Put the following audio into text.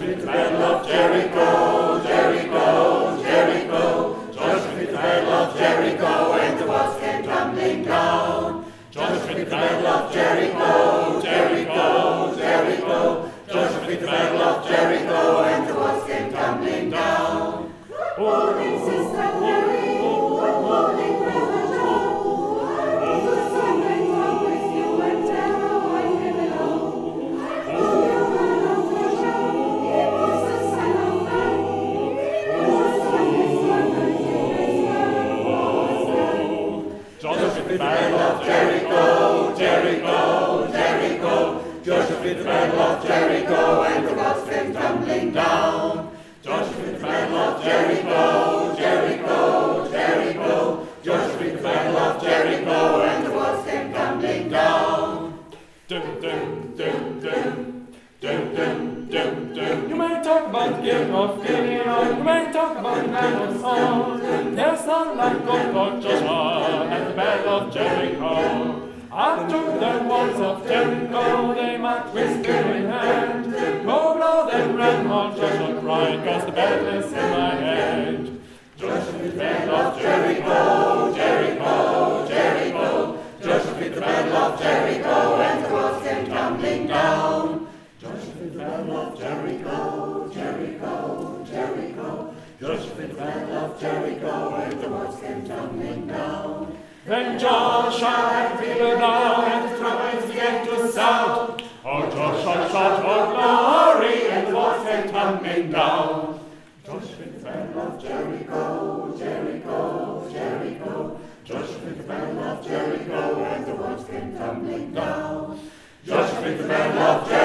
with the battle of Jericho, Jericho, Jericho. Joshua with the battle of Jericho, and the walls came tumbling down. Joshua with the battle of Jericho, Jericho, Jericho. Joshua with the battle of Jericho, and the walls came tumbling down. Holy Sister Mary, holy Brother Joe, the serpent walk with you and terror white below. You were of vision, he was the Son of Man. Joshua with the battle of Jericho, Jericho, Jericho. Joshua with the battle of Jericho, and the walls came tumbling down. Joshua with the battle of Jericho, Jericho, Jericho. Joshua with the battle of Jericho, and the walls came tumbling down. Dum dum dum dum, dum dum dum dum. You may talk about the gift of Gideon, you may talk about the man of Saul. There's none like God for Joshua at the battle of Jericho. After the walls of Jericho, they marched with spear in hand. Go blow them ran on, Joshua cried, 'cause the battle is in my hand. Joshua with the battle of Jericho, Jericho, Jericho. Joshua with the battle of Jericho, and the walls came tumbling down. Joshua with the battle of Jericho, Jericho, Jericho. Joshua with the battle of Jericho, and the walls came tumbling down. Then Joshua had people down, and the trumpets began to sound. Oh, Joshua shot, oh glory, and the walls came tumbling down. Joshua with the battle of Jericho, Jericho, Jericho. Joshua with the battle of Jericho, and the walls came tumbling down. Joshua with the battle of Jericho.